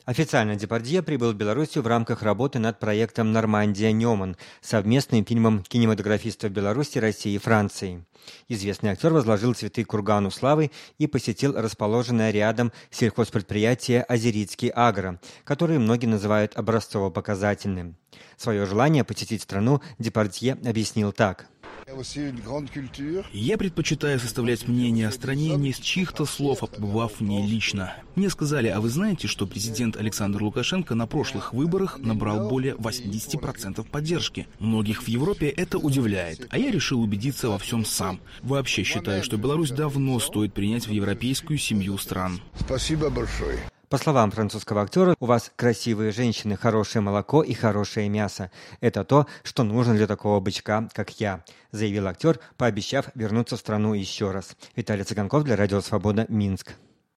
Официально Депардье прибыл в Белоруссию в рамках работы над проектом «Нормандия-Неман», совместным фильмом кинематографистов Беларуси, России и Франции. Известный актер возложил цветы к кургану славы и посетил расположенное рядом сельхозпредприятие «Озерицкий Агро», которое многие называют образцово-показательным. Свое желание посетить страну Депардье объяснил так. Я предпочитаю составлять мнение о стране не из чьих-то слов, а побывав в ней лично. Мне сказали, а вы знаете, что президент Александр Лукашенко на прошлых выборах набрал более 80% поддержки? Многих в Европе это удивляет, а я решил убедиться во всем сам. Вообще считаю, что Беларусь давно стоит принять в европейскую семью стран. Спасибо большое. По словам французского актера, у вас красивые женщины, хорошее молоко и хорошее мясо. Это то, что нужно для такого бычка, как я, заявил актер, пообещав вернуться в страну еще раз. Виталий Цыганков для Радио Свобода, Минск.